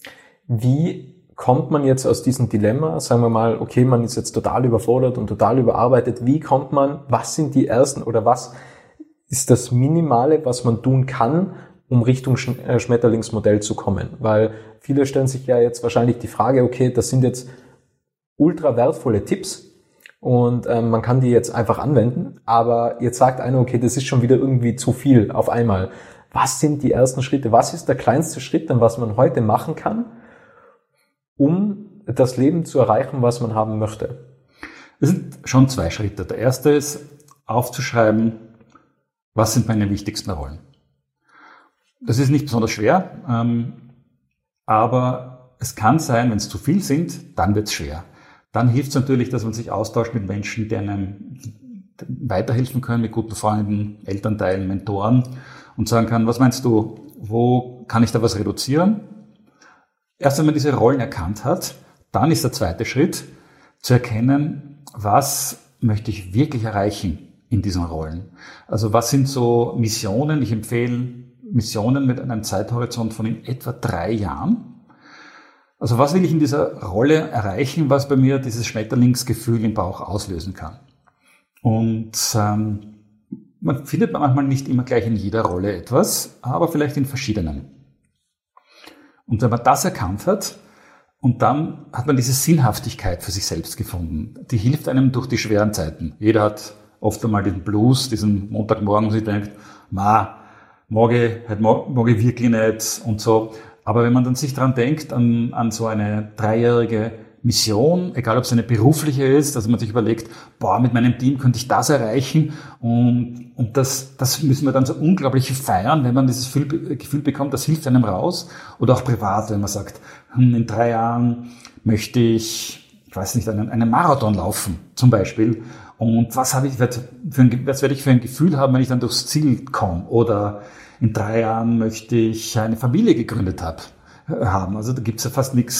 Wie kommt man jetzt aus diesem Dilemma? Sagen wir mal, okay, man ist jetzt total überfordert und total überarbeitet. Wie kommt man, was sind die ersten oder was ist das Minimale, was man tun kann, um Richtung Schmetterlingsmodell zu kommen? Weil viele stellen sich ja jetzt wahrscheinlich die Frage, okay, das sind jetzt ultra wertvolle Tipps, und man kann die jetzt einfach anwenden, aber jetzt sagt einer, okay, das ist schon wieder irgendwie zu viel auf einmal. Was sind die ersten Schritte? Was ist der kleinste Schritt, denn was man heute machen kann, um das Leben zu erreichen, was man haben möchte? Es sind schon 2 Schritte. Der erste ist, aufzuschreiben, was sind meine wichtigsten Rollen. Das ist nicht besonders schwer. Aber es kann sein, wenn es zu viel sind, dann wird es schwer. Dann hilft es natürlich, dass man sich austauscht mit Menschen, die einem weiterhelfen können, mit guten Freunden, Elternteilen, Mentoren und sagen kann, was meinst du, wo kann ich da was reduzieren? Erst wenn man diese Rollen erkannt hat, dann ist der zweite Schritt, zu erkennen, was möchte ich wirklich erreichen in diesen Rollen. Also was sind so Missionen? Ich empfehle Missionen mit einem Zeithorizont von in etwa 3 Jahren. Also was will ich in dieser Rolle erreichen, was bei mir dieses Schmetterlingsgefühl im Bauch auslösen kann? Und man findet manchmal nicht immer gleich in jeder Rolle etwas, aber vielleicht in verschiedenen. Und wenn man das erkannt hat, und dann hat man diese Sinnhaftigkeit für sich selbst gefunden. Die hilft einem durch die schweren Zeiten. Jeder hat oft einmal den Blues, diesen Montagmorgen, wo sich denkt, mag ich wirklich nicht und so. Aber wenn man dann sich dran denkt, an so eine 3-jährige Mission, egal ob es eine berufliche ist, dass man sich überlegt, mit meinem Team könnte ich das erreichen und das müssen wir dann so unglaublich feiern, wenn man dieses Gefühl bekommt, das hilft einem raus. Oder auch privat, wenn man sagt, in 3 Jahren möchte ich weiß nicht, einen Marathon laufen zum Beispiel. Und was werde ich für ein Gefühl haben, wenn ich dann durchs Ziel komme? Oder in 3 Jahren möchte ich eine Familie gegründet haben. Also da gibt es ja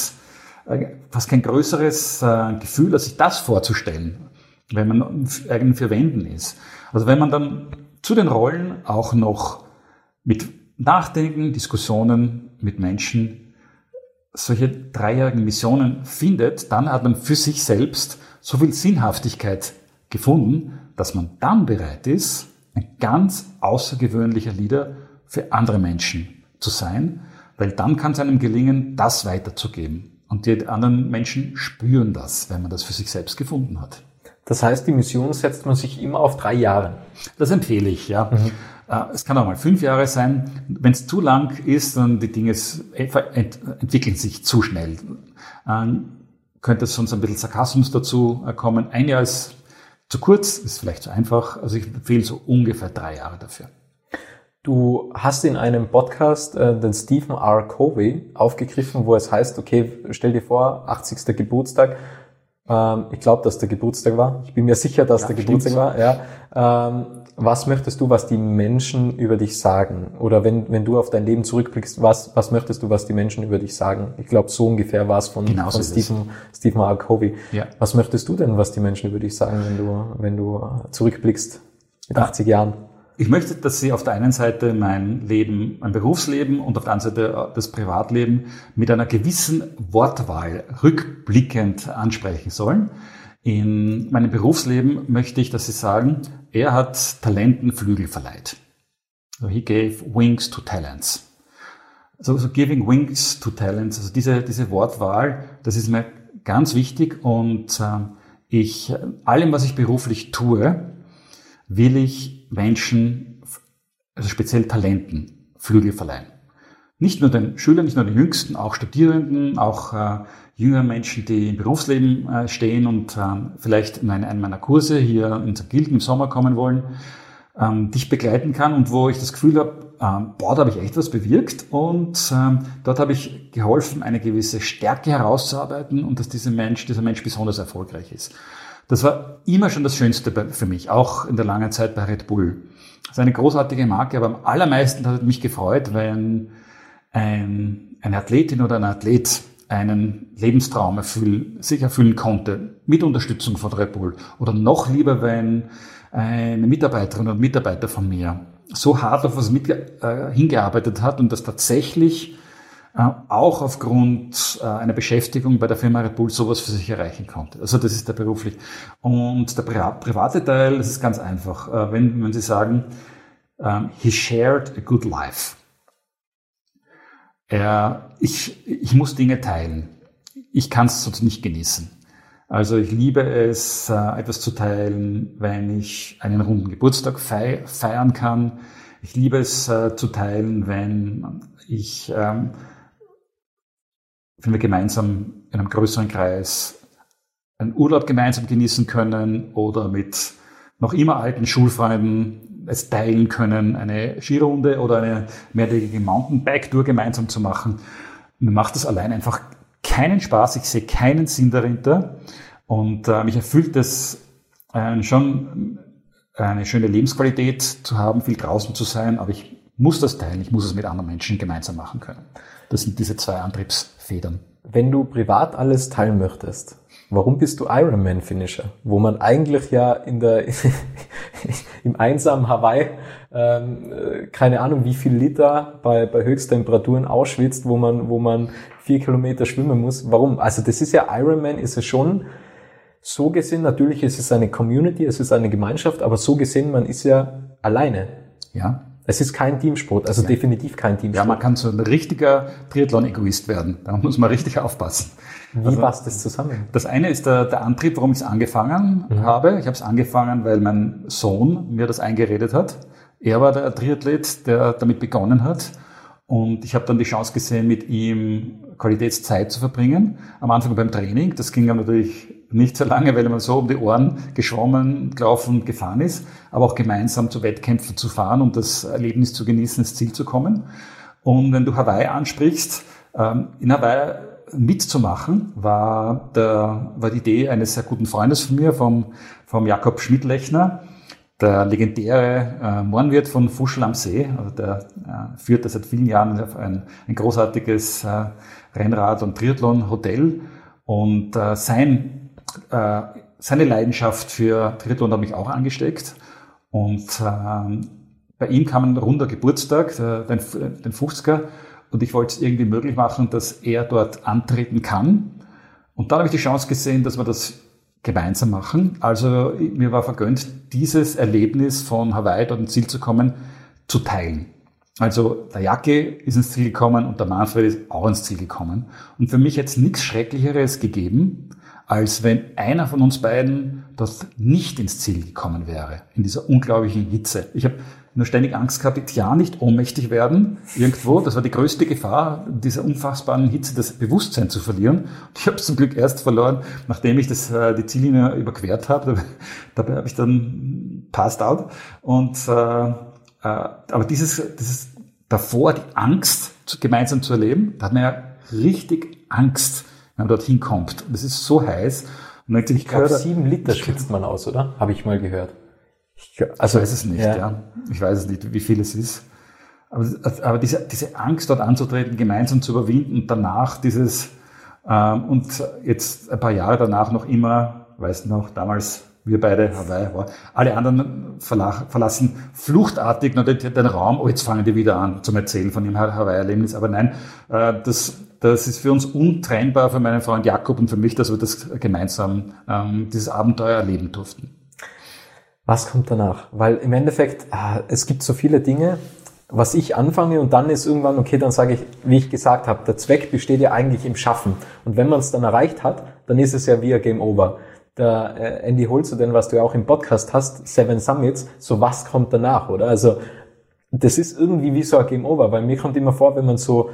fast kein größeres Gefühl, als sich das vorzustellen, wenn man eigentlich für Wenden ist. Also wenn man dann zu den Rollen auch noch mit Nachdenken, Diskussionen mit Menschen solche 3-jährigen Missionen findet, dann hat man für sich selbst so viel Sinnhaftigkeit gefunden, dass man dann bereit ist, ein ganz außergewöhnlicher Leader für andere Menschen zu sein, weil dann kann es einem gelingen, das weiterzugeben. Und die anderen Menschen spüren das, wenn man das für sich selbst gefunden hat. Das heißt, die Mission setzt man sich immer auf 3 Jahre? Das empfehle ich, ja. Es kann auch mal 5 Jahre sein. Wenn es zu lang ist, dann die Dinge entwickeln sich zu schnell. Könnte es sonst ein bisschen Sarkasmus dazu kommen. 1 Jahr ist zu kurz, ist vielleicht zu einfach. Also ich empfehle so ungefähr 3 Jahre dafür. Du hast in einem Podcast den Stephen R. Covey aufgegriffen, wo es heißt, okay, stell dir vor, 80. Geburtstag. Ich glaube, dass der Geburtstag war. Ich bin mir sicher, dass der Geburtstag war. Ja. Was möchtest du, was die Menschen über dich sagen? Oder wenn du auf dein Leben zurückblickst, was möchtest du, was die Menschen über dich sagen? Ich glaube, so ungefähr war es von Stephen R. Covey. Ja. Was möchtest du denn, was die Menschen über dich sagen, wenn du zurückblickst mit 80 Jahren? Ich möchte, dass Sie auf der einen Seite mein Berufsleben und auf der anderen Seite das Privatleben mit einer gewissen Wortwahl rückblickend ansprechen sollen. In meinem Berufsleben möchte ich, dass Sie sagen, er hat Talenten Flügel verleiht. So he gave wings to talents. So giving wings to talents, also diese Wortwahl, das ist mir ganz wichtig und allem, was ich beruflich tue, will ich Menschen, also speziell Talenten, Flügel verleihen. Nicht nur den Schülern, nicht nur den Jüngsten, auch Studierenden, auch jüngere Menschen, die im Berufsleben stehen und vielleicht in einen meiner Kurse hier in St. Gilgen im Sommer kommen wollen, dich begleiten kann und wo ich das Gefühl habe, da habe ich echt was bewirkt und dort habe ich geholfen, eine gewisse Stärke herauszuarbeiten und dass dieser Mensch besonders erfolgreich ist. Das war immer schon das Schönste für mich, auch in der langen Zeit bei Red Bull. Das ist eine großartige Marke, aber am allermeisten hat mich gefreut, wenn eine Athletin oder ein Athlet einen Lebenstraum sich erfüllen konnte, mit Unterstützung von Red Bull. Oder noch lieber, wenn eine Mitarbeiterin oder Mitarbeiter von mir so hart auf was hingearbeitet hat und das tatsächlich auch aufgrund einer Beschäftigung bei der Firma Red Bull sowas für sich erreichen konnte. Also das ist der berufliche. Und der private Teil, das ist ganz einfach. Wenn Sie sagen, he shared a good life. Ich muss Dinge teilen. Ich kann es sonst nicht genießen. Also ich liebe es, etwas zu teilen, wenn ich einen runden Geburtstag feiern kann. Ich liebe es zu teilen, wenn wir gemeinsam in einem größeren Kreis einen Urlaub gemeinsam genießen können oder mit noch immer alten Schulfreunden es teilen können, eine Skirunde oder eine mehrtägige Mountainbike-Tour gemeinsam zu machen. Mir macht das allein einfach keinen Spaß. Ich sehe keinen Sinn dahinter. Und mich erfüllt es schon eine schöne Lebensqualität zu haben, viel draußen zu sein, aber ich muss das teilen, ich muss es mit anderen Menschen gemeinsam machen können. Das sind diese 2 Antriebsfedern. Wenn du privat alles teilen möchtest, warum bist du Ironman-Finisher? Wo man eigentlich ja im einsamen Hawaii, keine Ahnung wie viel Liter bei Höchsttemperaturen ausschwitzt, wo man 4 Kilometer schwimmen muss. Warum? Also das ist ja, Ironman ist ja schon so gesehen, natürlich ist es eine Community, es ist eine Gemeinschaft, aber so gesehen, man ist ja alleine. Ja. Es ist kein Teamsport, also definitiv kein Teamsport. Ja, man kann so ein richtiger Triathlon-Egoist werden. Da muss man richtig aufpassen. Wie passt das zusammen? Das eine ist der Antrieb, warum ich es angefangen habe. Ich habe es angefangen, weil mein Sohn mir das eingeredet hat. Er war der Triathlet, der damit begonnen hat. Und ich habe dann die Chance gesehen, mit ihm Qualitätszeit zu verbringen. Am Anfang beim Training. Das ging dann natürlich nicht so lange, weil man so um die Ohren geschwommen, gelaufen, gefahren ist. Aber auch gemeinsam zu Wettkämpfen zu fahren, um das Erlebnis zu genießen, ins Ziel zu kommen. Und wenn du Hawaii ansprichst, in Hawaii mitzumachen, war die Idee eines sehr guten Freundes von mir, vom Jakob Schmidlechner, der legendäre Mohrenwirt von Fuschl am See. Also der führt seit vielen Jahren ein großartiges Rennrad- und Triathlon-Hotel. Und seine Leidenschaft für Triathlon hat mich auch angesteckt. Und bei ihm kam ein runder Geburtstag, den 50er. Und ich wollte es irgendwie möglich machen, dass er dort antreten kann. Und dann habe ich die Chance gesehen, dass wir das gemeinsam machen. Also mir war vergönnt, dieses Erlebnis von Hawaii dort ins Ziel zu kommen, zu teilen. Also der Jacke ist ins Ziel gekommen und der Manfred ist auch ins Ziel gekommen. Und für mich jetzt nichts Schrecklicheres gegeben, als wenn einer von uns beiden dort nicht ins Ziel gekommen wäre, in dieser unglaublichen Hitze. Ich habe nur ständig Angst gehabt, ja nicht ohnmächtig werden irgendwo. Das war die größte Gefahr, dieser unfassbaren Hitze das Bewusstsein zu verlieren. Und ich habe es zum Glück erst verloren, nachdem ich die Ziellinie überquert habe. Dabei habe ich dann passed out. Und aber dieses davor, die Angst gemeinsam zu erleben, da hat man ja richtig Angst, wenn man dorthin kommt. Und es ist so heiß. Und ich glaube, 7 Liter schwitzt man aus, oder? Habe ich mal gehört. Ich weiß es nicht, ja. Ich weiß es nicht, wie viel es ist. Aber diese Angst, dort anzutreten, gemeinsam zu überwinden und danach und jetzt ein paar Jahre danach noch immer, weißt du noch, damals wir beide, Hawaii, alle anderen verlassen fluchtartig noch den Raum, oh, jetzt fangen die wieder an zum Erzählen von ihrem Hawaii-Erlebnis. Aber nein, das ist für uns untrennbar, für meinen Freund Jakob und für mich, dass wir das gemeinsam, dieses Abenteuer erleben durften. Was kommt danach? Weil im Endeffekt, es gibt so viele Dinge, was ich anfange und dann ist irgendwann, okay, dann sage ich, wie ich gesagt habe, der Zweck besteht ja eigentlich im Schaffen. Und wenn man es dann erreicht hat, dann ist es ja wie ein Game Over. Der Andy Holzer, was du ja auch im Podcast hast, 7 Summits, so was kommt danach, oder? Also das ist irgendwie wie so ein Game Over, weil mir kommt immer vor, wenn man so,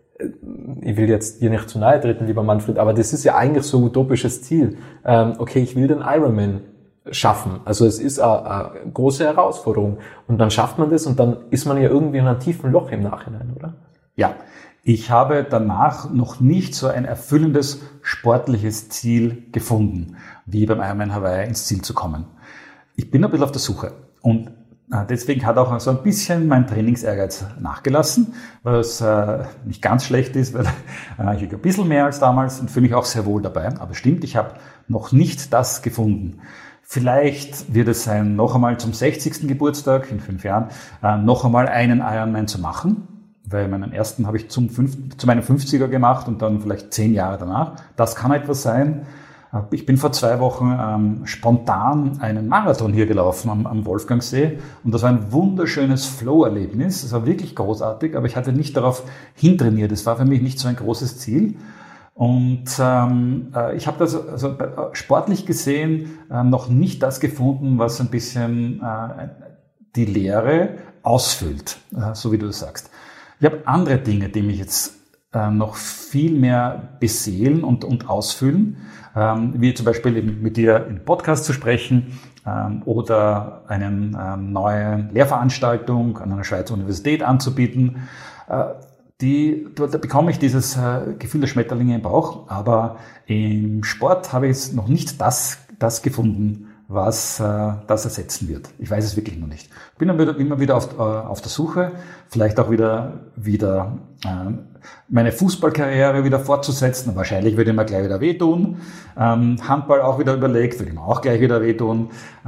ich will jetzt dir nicht zu nahe treten, lieber Manfred, aber das ist ja eigentlich so ein utopisches Ziel. Okay, ich will den Ironman schaffen. Also es ist eine große Herausforderung. Und dann schafft man das und dann ist man ja irgendwie in einem tiefen Loch im Nachhinein, oder? Ja, ich habe danach noch nicht so ein erfüllendes sportliches Ziel gefunden, wie beim Ironman Hawaii ins Ziel zu kommen. Ich bin ein bisschen auf der Suche und deswegen hat auch so ein bisschen mein Trainingsehrgeiz nachgelassen, was nicht ganz schlecht ist, weil ich wiege ein bisschen mehr als damals und fühle mich auch sehr wohl dabei. Aber stimmt, ich habe noch nicht das gefunden. Vielleicht wird es sein, noch einmal zum 60. Geburtstag in 5 Jahren, noch einmal einen Ironman zu machen, weil meinen ersten habe ich zu meinem 50er gemacht und dann vielleicht 10 Jahre danach. Das kann etwas sein. Ich bin vor 2 Wochen spontan einen Marathon hier gelaufen am Wolfgangsee und das war ein wunderschönes Flow-Erlebnis. Es war wirklich großartig, aber ich hatte nicht darauf hintrainiert. Es war für mich nicht so ein großes Ziel. Und ich habe das also sportlich gesehen noch nicht das gefunden, was ein bisschen die Leere ausfüllt, so wie du das sagst. Ich habe andere Dinge, die mich jetzt noch viel mehr beseelen und ausfüllen, wie zum Beispiel eben mit dir im Podcast zu sprechen oder eine neue Lehrveranstaltung an einer Schweizer Universität anzubieten. da bekomme ich dieses Gefühl der Schmetterlinge im Bauch, aber im Sport habe ich jetzt noch nicht das gefunden, was das ersetzen wird. Ich weiß es wirklich noch nicht. Ich bin immer wieder auf der Suche, vielleicht auch wieder meine Fußballkarriere wieder fortzusetzen. Wahrscheinlich würde mir gleich wieder wehtun. Handball auch wieder überlegt, würde mir auch gleich wieder wehtun.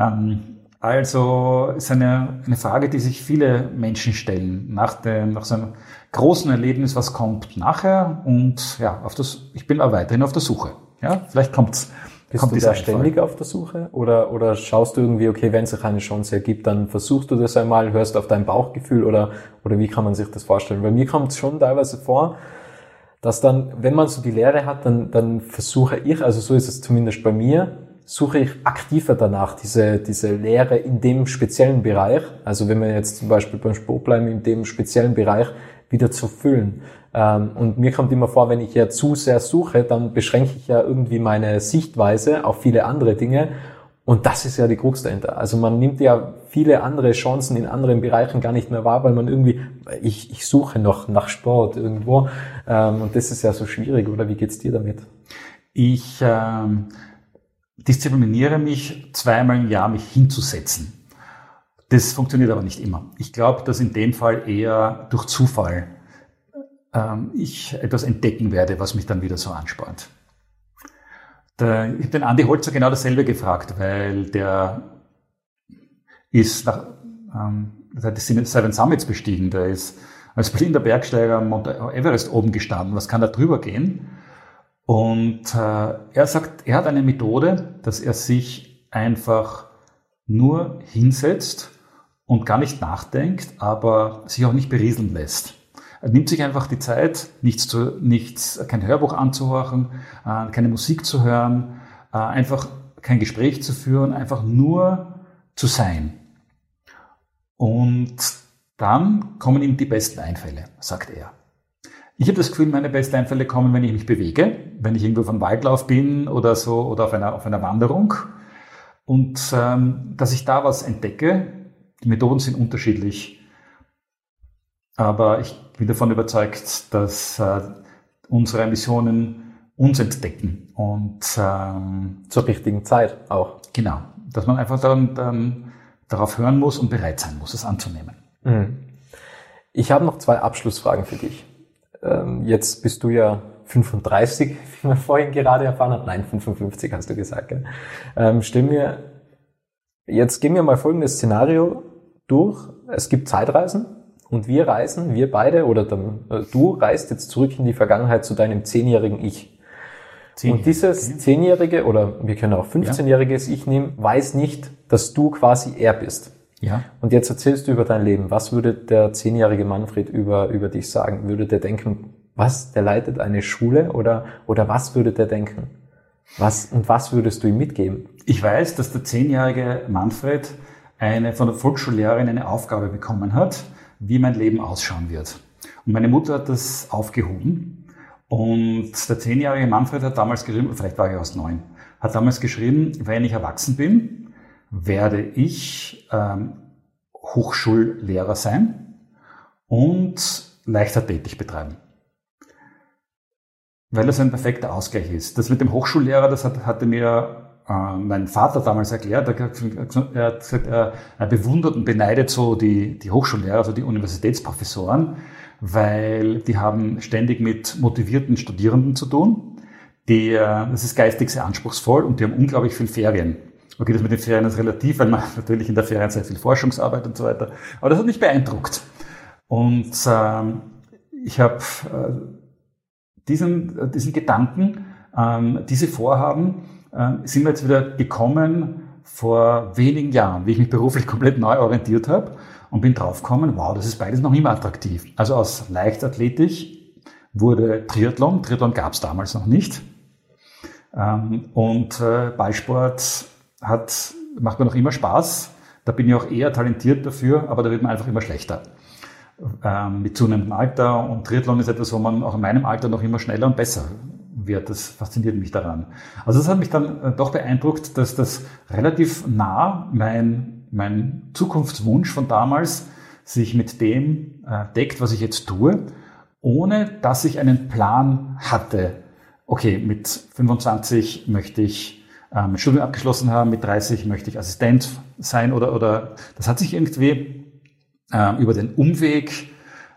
Also ist eine Frage, die sich viele Menschen stellen nach so einem großen Erlebnis, was kommt nachher. Und ja, ich bin auch weiterhin auf der Suche. Ja, vielleicht kommt's. Bist du da ständig auf der Suche? Oder schaust du irgendwie, okay, wenn es sich eine Chance ergibt, dann versuchst du das einmal, hörst auf dein Bauchgefühl oder wie kann man sich das vorstellen? Bei mir kommt es schon teilweise vor, dass dann, wenn man so die Lehre hat, dann versuche ich, also so ist es zumindest bei mir, suche ich aktiver danach, diese Lehre in dem speziellen Bereich, also wenn wir jetzt zum Beispiel beim Sport bleiben, in dem speziellen Bereich wieder zu füllen. Und mir kommt immer vor, wenn ich ja zu sehr suche, dann beschränke ich ja irgendwie meine Sichtweise auf viele andere Dinge. Und das ist ja die Krux dahinter. Also man nimmt ja viele andere Chancen in anderen Bereichen gar nicht mehr wahr, weil man irgendwie, ich suche noch nach Sport irgendwo. Und das ist ja so schwierig, oder wie geht's dir damit? Ich diszipliniere mich 2-mal im Jahr, mich hinzusetzen. Das funktioniert aber nicht immer. Ich glaube, dass in dem Fall eher durch Zufall ich etwas entdecken werde, was mich dann wieder so anspornt. Ich habe den Andi Holzer genau dasselbe gefragt, weil der hat die Seven Summits bestiegen, der ist als blinder Bergsteiger am Mount Everest oben gestanden. Was kann da drüber gehen? Und er sagt, er hat eine Methode, dass er sich einfach nur hinsetzt und gar nicht nachdenkt, aber sich auch nicht berieseln lässt. Er nimmt sich einfach die Zeit, kein Hörbuch anzuhören, keine Musik zu hören, einfach kein Gespräch zu führen, einfach nur zu sein. Und dann kommen ihm die besten Einfälle, sagt er. Ich habe das Gefühl, meine besten Einfälle kommen, wenn ich mich bewege, wenn ich irgendwo auf einem Waldlauf bin oder so oder auf einer Wanderung. Und dass ich da was entdecke. Die Methoden sind unterschiedlich. Aber ich bin davon überzeugt, dass unsere Missionen uns entdecken und zur richtigen Zeit auch. Genau, dass man einfach dann darauf hören muss und bereit sein muss, es anzunehmen. Ich habe noch 2 Abschlussfragen für dich. Jetzt bist du ja 35, wie wir vorhin gerade erfahren haben. Nein, 55 hast du gesagt. Gell? Jetzt gehen wir mal folgendes Szenario durch. Es gibt Zeitreisen. Und wir beide, oder du reist jetzt zurück in die Vergangenheit zu deinem 10-jährigen Ich. Und dieses 10-jährige, oder wir können auch 15-jähriges Ich nehmen, weiß nicht, dass du quasi er bist. Ja. Und jetzt erzählst du über dein Leben. Was würde der 10-jährige Manfred über dich sagen? Würde der denken, der leitet eine Schule? Oder was würde der denken? Was würdest du ihm mitgeben? Ich weiß, dass der 10-jährige Manfred von der Volksschullehrerin eine Aufgabe bekommen hat, wie mein Leben ausschauen wird. Und meine Mutter hat das aufgehoben. Und der 10-jährige Manfred hat damals geschrieben, vielleicht war ich erst 9, hat damals geschrieben, wenn ich erwachsen bin, werde ich Hochschullehrer sein und Leichtathletik betreiben. Weil das ein perfekter Ausgleich ist. Das mit dem Hochschullehrer, das hatte mir mein Vater damals erklärt. Er hat gesagt, er bewundert und beneidet so die Hochschullehrer, also die Universitätsprofessoren, weil die haben ständig mit motivierten Studierenden zu tun. Das ist geistig sehr anspruchsvoll und die haben unglaublich viel Ferien. Okay, das mit den Ferien ist relativ, weil man natürlich in der Ferien sehr viel Forschungsarbeit und so weiter. Aber das hat mich beeindruckt. Und ich habe diesen Gedanken, diese Vorhaben, sind wir jetzt wieder gekommen vor wenigen Jahren, wie ich mich beruflich komplett neu orientiert habe und bin draufgekommen, wow, das ist beides noch immer attraktiv. Also aus Leichtathletik wurde Triathlon. Triathlon gab es damals noch nicht. Und Ballsport macht mir noch immer Spaß. Da bin ich auch eher talentiert dafür, aber da wird man einfach immer schlechter. Mit zunehmendem Alter, und Triathlon ist etwas, wo man auch in meinem Alter noch immer schneller und besser wird. Das fasziniert mich daran. Also das hat mich dann doch beeindruckt, dass das relativ nah mein Zukunftswunsch von damals sich mit dem deckt, was ich jetzt tue. ohne dass ich einen Plan hatte. Okay, mit 25 möchte ich mein Studium abgeschlossen haben, mit 30 möchte ich Assistent sein oder das hat sich irgendwie über den Umweg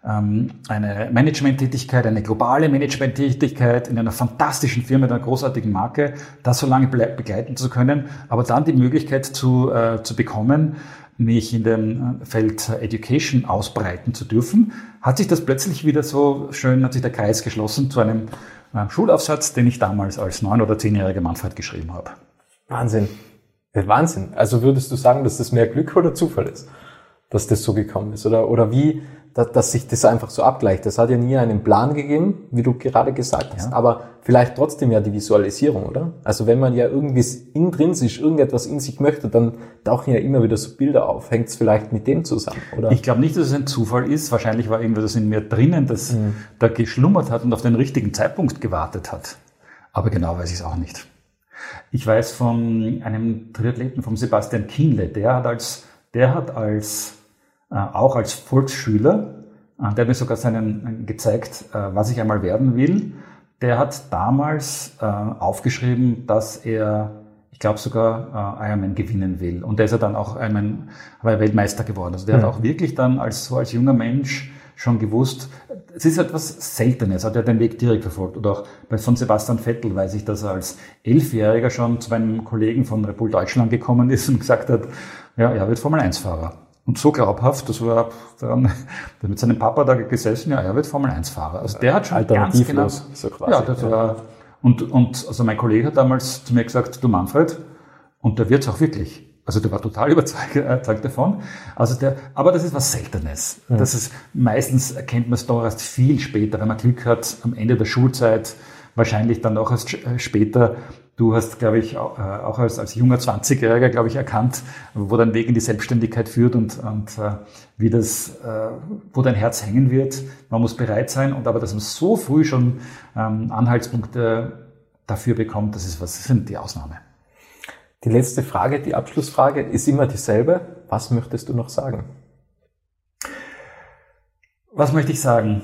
eine Managementtätigkeit, eine globale Managementtätigkeit in einer fantastischen Firma, einer großartigen Marke, das so lange begleiten zu können, aber dann die Möglichkeit zu bekommen, mich in dem Feld Education ausbreiten zu dürfen, hat sich das plötzlich wieder so schön, hat sich der Kreis geschlossen zu einem Schulaufsatz, den ich damals als 9- oder 10-jähriger Manfred geschrieben habe. Wahnsinn. Wahnsinn. Also würdest du sagen, dass das mehr Glück oder Zufall ist, dass das so gekommen ist? Oder wie, dass sich das einfach so abgleicht? Das hat ja nie einen Plan gegeben, wie du gerade gesagt hast. Ja. Aber vielleicht trotzdem ja die Visualisierung, oder? Also wenn man ja irgendwie intrinsisch irgendetwas in sich möchte, dann tauchen ja immer wieder so Bilder auf. Hängt es vielleicht mit dem zusammen, oder? Ich glaube nicht, dass es ein Zufall ist. Wahrscheinlich war irgendwas in mir drinnen, das da geschlummert hat und auf den richtigen Zeitpunkt gewartet hat. Aber genau weiß ich es auch nicht. Ich weiß von einem Triathleten, vom Sebastian Kienle, der hat auch als Volksschüler, der hat mir sogar gezeigt, was ich einmal werden will. Der hat damals aufgeschrieben, dass er, ich glaube sogar Ironman gewinnen will. Und der ist ja dann auch Weltmeister geworden. Also der hat auch wirklich dann als junger Mensch schon gewusst, es ist etwas Seltenes, hat er den Weg direkt verfolgt. Oder auch von Sebastian Vettel weiß ich, dass er als 11-Jähriger schon zu meinem Kollegen von Red Bull Deutschland gekommen ist und gesagt hat, ja, er wird Formel-1-Fahrer. Und so glaubhaft, das war dann mit seinem Papa da gesessen, ja, er wird Formel-1-Fahrer. Also der hat schon ganz genau, so quasi. Ja, das war, und also mein Kollege hat damals zu mir gesagt, du Manfred, und der wird's auch wirklich. Also der war total überzeugt davon. Also aber das ist was Seltenes. Das ist, meistens erkennt man es doch erst viel später, wenn man Glück hat, am Ende der Schulzeit, wahrscheinlich dann auch erst später. Du hast, glaube ich, auch als junger 20-Jähriger, glaube ich, erkannt, wo dein Weg in die Selbstständigkeit führt und wie wo dein Herz hängen wird. Man muss bereit sein. Und aber, dass man so früh schon Anhaltspunkte dafür bekommt, das sind die Ausnahme. Die letzte Frage, die Abschlussfrage, ist immer dieselbe. Was möchtest du noch sagen? Was möchte ich sagen?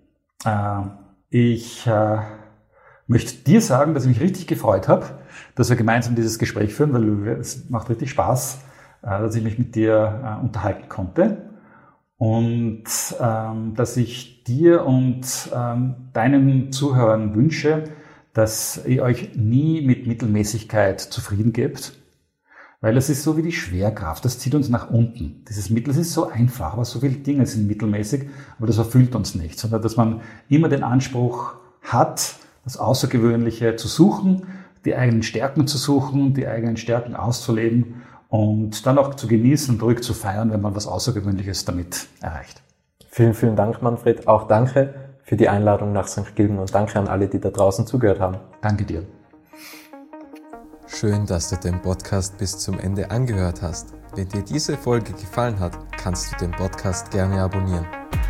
Ich möchte dir sagen, dass ich mich richtig gefreut habe, dass wir gemeinsam dieses Gespräch führen, weil es macht richtig Spaß, dass ich mich mit dir unterhalten konnte und dass ich dir und deinen Zuhörern wünsche, dass ihr euch nie mit Mittelmäßigkeit zufrieden gebt, weil es ist so wie die Schwerkraft, das zieht uns nach unten. Dieses Mittel, es ist so einfach, aber so viele Dinge sind mittelmäßig, aber das erfüllt uns nicht, sondern dass man immer den Anspruch hat, das Außergewöhnliche zu suchen, die eigenen Stärken zu suchen, die eigenen Stärken auszuleben und dann auch zu genießen und ruhig zu feiern, wenn man was Außergewöhnliches damit erreicht. Vielen, vielen Dank, Manfred. Auch danke für die Einladung nach St. Gilgen und danke an alle, die da draußen zugehört haben. Danke dir. Schön, dass du den Podcast bis zum Ende angehört hast. Wenn dir diese Folge gefallen hat, kannst du den Podcast gerne abonnieren.